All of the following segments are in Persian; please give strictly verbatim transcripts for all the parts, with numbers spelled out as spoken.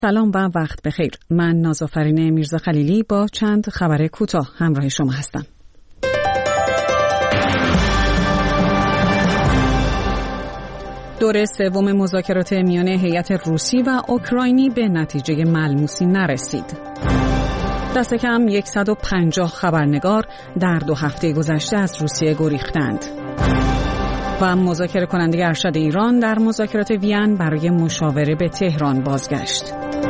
سلام و وقت بخیر. من نازآفرین میرزا خلیلی با چند خبر کوتاه همراه شما هستم. دور سوم مذاکرات میان هیئت روسی و اوکراینی به نتیجه ملموسی نرسید. دست کم صد و پنجاه خبرنگار در دو هفته گذشته از روسیه گریختند. و مذاکره کننده ارشد ایران در مذاکرات وین برای مشاوره به تهران بازگشت.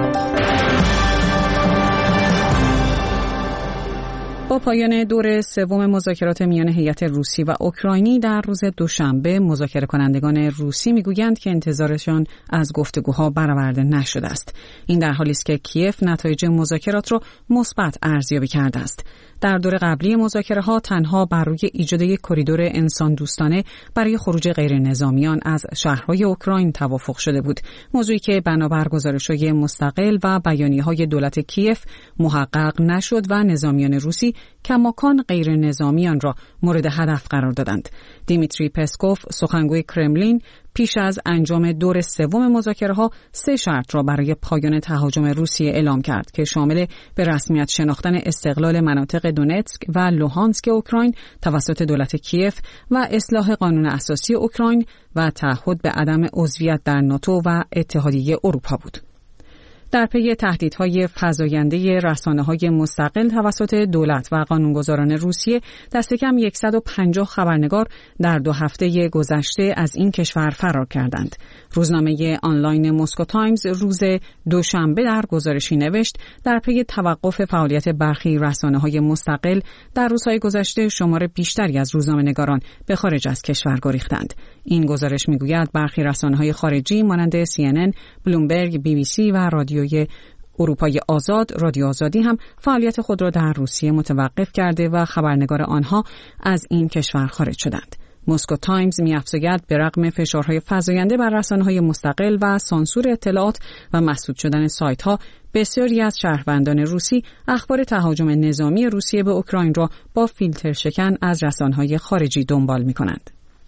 با پایان دور سوم مذاکرات میان هیئت روسی و اوکراینی در روز دوشنبه، مذاکره کنندگان روسی میگویند که انتظارشان از گفتگوها برآورده نشده است. این در حالی است که کیف نتایج مذاکرات را مثبت ارزیابی کرده است. در دور قبلی مذاکره‌ها تنها بر روی ایجاد یک کریدور انسان دوستانه برای خروج غیر نظامیان از شهرهای اوکراین توافق شده بود، موضوعی که بنابر گزارش‌های مستقل و بیانیه‌های دولت کیف محقق نشد و نظامیان روسی کماکان غیر نظامیان را مورد هدف قرار دادند. دیمیتری پسکوف، سخنگوی کرملین، پیش از انجام دور سوم مذاکره‌ها سه شرط را برای پایان تهاجم روسیه اعلام کرد که شامل به رسمیت شناختن استقلال مناطق دونتسک و لوهانسک اوکراین توسط دولت کیف و اصلاح قانون اساسی اوکراین و تعهد به عدم عضویت در ناتو و اتحادیه اروپا بود. در پی تهدیدهای فزاینده رسانه‌های مستقل توسط دولت و قانونگذاران روسیه، دست کم صد و پنجاه خبرنگار در دو هفته گذشته از این کشور فرار کردند. روزنامه آنلاین مسکو تایمز روز دوشنبه در گزارشی نوشت در پی توقف فعالیت برخی رسانه‌های مستقل در روزهای گذشته شمار بیشتری از روزنامه‌نگاران به خارج از کشور گریختند. این گزارش می‌گوید برخی رسانه‌های خارجی مانند سی ان ان، بلومبرگ، بی بی سی و رادیوی اروپای آزاد، رادیو آزادی هم فعالیت خود را در روسیه متوقف کرده و خبرنگار آنها از این کشور خارج شدند. مسکو تایمز می‌افزاید به رغم فشارهای فزاینده بر رسانه‌های مستقل و سانسور اطلاعات و مسدود شدن سایت‌ها، بسیاری از شهروندان روسی اخبار تهاجم نظامی روسیه به اوکراین را با فیلتر شکن از رسانه‌های خارجی دنبال می‌کنند.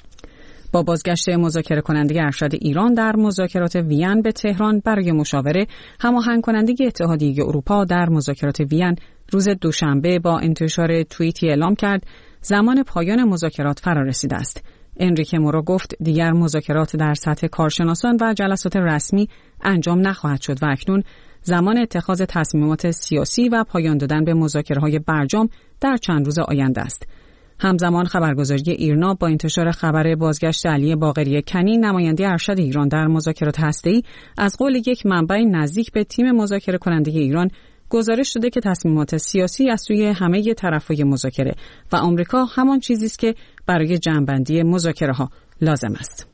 با بازگشت مذاکره کننده ارشد ایران در مذاکرات وین به تهران برای مشاوره، هماهنگ کننده اتحادیه اروپا در مذاکرات وین روز دوشنبه با انتشار توییتی اعلام کرد زمان پایان مذاکرات فرا رسیده است. انریکه مورا گفت دیگر مذاکرات در سطح کارشناسان و جلسات رسمی انجام نخواهد شد و اکنون زمان اتخاذ تصمیمات سیاسی و پایان دادن به مذاکره‌های برجام در چند روز آینده است. همزمان خبرگزاری ایرنا با انتشار خبر بازگشت علی باقری کنی، نماینده ارشد ایران در مذاکرات هسته‌ای، از قول یک منبع نزدیک به تیم مذاکره کننده ایران گزارش شده که تصمیمات سیاسی از سوی همه طرف‌های مذاکره و آمریکا همان چیزی است که برای جمع‌بندی مذاکره‌ها لازم است.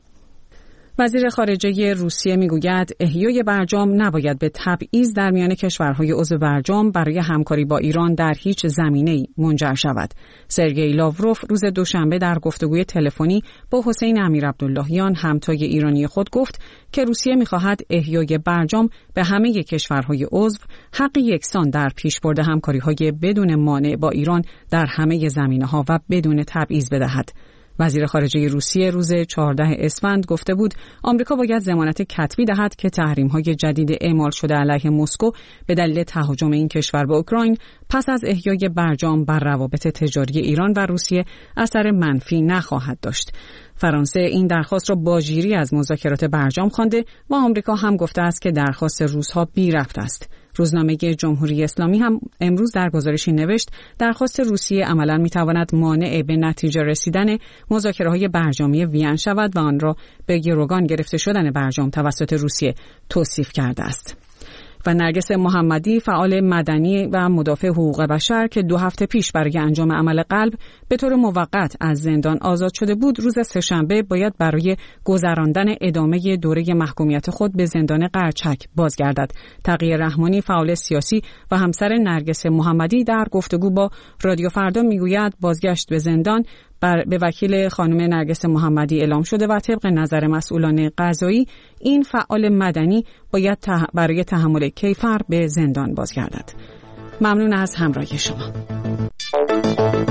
وزیر خارجه روسیه میگوید احیای برجام نباید به تبعیض در میان کشورهای عضو برجام برای همکاری با ایران در هیچ زمینه‌ای منجر شود. سرگئی لاوروف روز دوشنبه در گفتگوی تلفنی با حسین امیرعبداللهیان همتای ایرانی خود گفت که روسیه می‌خواهد احیای برجام به همه کشورهای عضو حق یکسان در پیشبرد همکاری‌های بدون مانع با ایران در همه زمینه‌ها و بدون تبعیض بدهد. وزیر خارجه روسیه روز چهاردهم اسفند گفته بود آمریکا باید ضمانت کتبی دهد که تحریم‌های جدید اعمال شده علیه مسکو به دلیل تهاجم این کشور به اوکراین پس از احیای برجام بر روابط تجاری ایران و روسیه اثر منفی نخواهد داشت. فرانسه این درخواست را باجیری از مذاکرات برجام خوانده و آمریکا هم گفته است که درخواست روس‌ها بی ربط است. روزنامه جمهوری اسلامی هم امروز در گزارشی نوشت درخواست روسیه عملاً می‌تواند مانع به نتیجه رسیدن مذاکره‌های برجامی وین شود و آن را به گروگان گرفته شدن برجام توسط روسیه توصیف کرده است. و نرگس محمدی، فعال مدنی و مدافع حقوق بشر که دو هفته پیش برای انجام عمل قلب به طور موقت از زندان آزاد شده بود، روز سه‌شنبه باید برای گذراندن ادامه دوره محکومیت خود به زندان قرچک بازگردد. تقی رحمانی، فعال سیاسی و همسر نرگس محمدی، در گفتگو با رادیو فردا میگوید بازگشت به زندان بر به وکیل خانم نرگس محمدی اعلام شده و طبق نظر مسئولان قضایی این فعال مدنی باید ته... برای تحمل کیفر به زندان بازگردد. ممنون از همراهی شما.